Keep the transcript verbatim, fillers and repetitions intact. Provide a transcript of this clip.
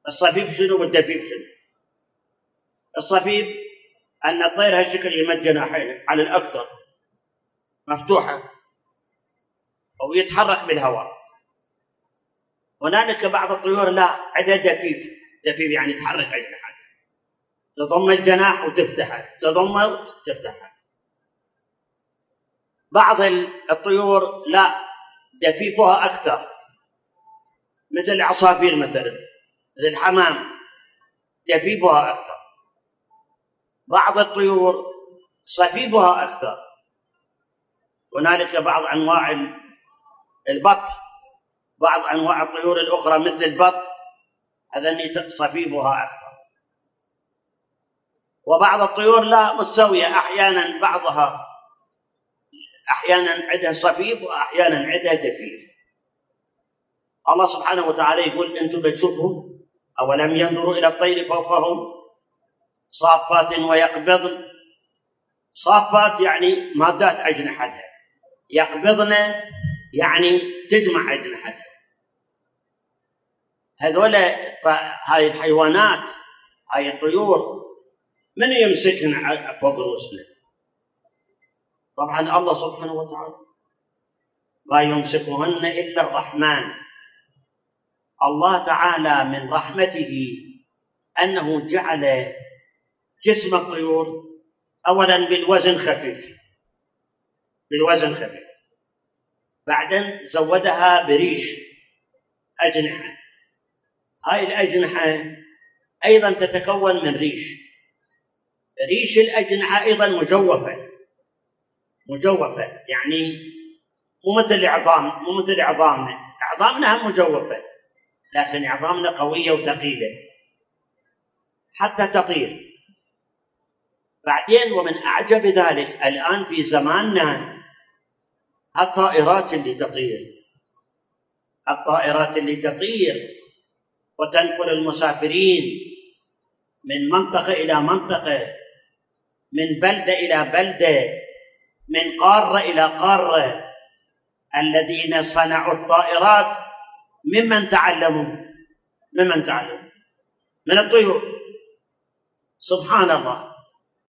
الصفيف شنو والدفيف شنو؟ الصفيف أن الطير هالشكل يمد جناحين على الأكثر مفتوحة أو يتحرك بالهواء. هنالك بعض الطيور لا، عندها دفيف، دفيف يعني تحرك أجنحتها، تضم الجناح وتفتحه، تضمه وتفتحه. بعض الطيور لا، دفيفها أكثر، مثل العصافير مثلا، مثل الحمام دفيفها أكثر. بعض الطيور صفيفها أكثر. هنالك بعض أنواع البط، بعض أنواع الطيور الأخرى مثل البط، هذا صفيفها أكثر. وبعض الطيور لا، مستوية، أحيانا بعضها أحيانا عندها صفيف وأحيانا عندها دفيف. الله سبحانه وتعالى يقول أنتم بتشوفوا أولم ينظروا إلى الطير فوقهم صافات ويقبضن. صافات يعني مادات أجنحتها، يقبضن يعني تجمع أجنحتها. هذول هاي الحيوانات، هاي الطيور، من يمسكن فوق رؤوسنا؟ طبعا الله سبحانه وتعالى. لا يمسكهن إلا الرحمن. الله تعالى من رحمته أنه جعل جسم الطيور أولا بالوزن خفيف، بالوزن خفيف، بعدين زودها بريش أجنحة. هاي الأجنحة أيضا تتكون من ريش. ريش الأجنحة أيضا مجوفة، مجوفة يعني مو مثل عظام، مو مثل عظامنا. عظامنا هم مجوفة، لكن عظامنا قوية وثقيلة حتى تطير. بعدين ومن أعجب ذلك الآن في زماننا الطائرات اللي تطير، الطائرات اللي تطير وتنقل المسافرين من منطقة إلى منطقة، من بلدة إلى بلدة، من قارة إلى قارة. الذين صنعوا الطائرات ممن تعلموا؟ ممن تعلموا؟ من الطيور. سبحان الله.